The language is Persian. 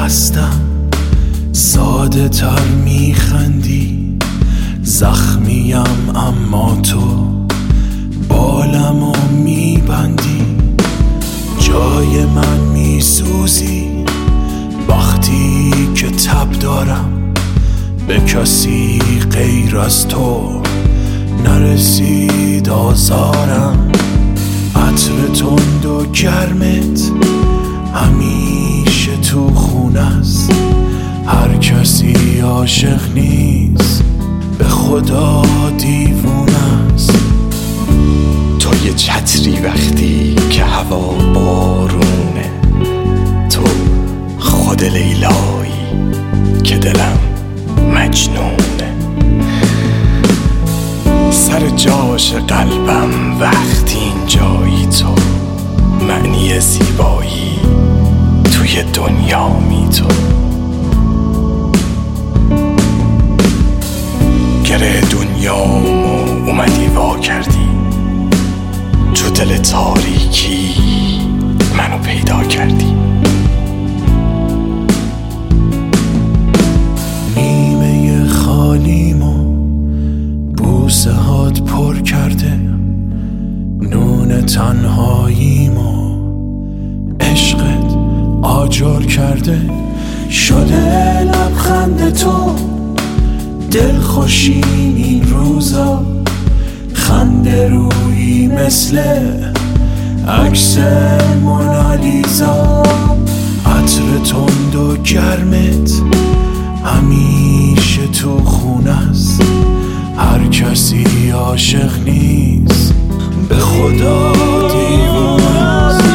خستم ساده تر میخندی، زخمیم اما تو بالمو میبندی. جای من میسوزی وقتی که تب دارم، به کسی غیر از تو نرسید آزارم. عطر تند و گرمت همیشه تو خونه است، هر کسی عاشق نیست به خدا دیوونه است. تو یه چتری وقتی که هوا بارونه، تو خود لیلایی که دلم مجنونه. سر جاش قلبم وقتی اینجایی، تو معنی زیبایی توی دنیا می تو. گره دنیامو اومدی وا کردی، تو دل تاریکی منو پیدا کردی. نیمه خالیمو بوسه هات پر کرده، نون تنهاییمو عشقت آجر کرده. شده لبخند تو دلخوشی این روزا، خنده رویی مثل عکس مونالیزا. عطر تند و گرمت همیشه تو خونه است، هر کسی عاشق نیست به خدا دیوونه است.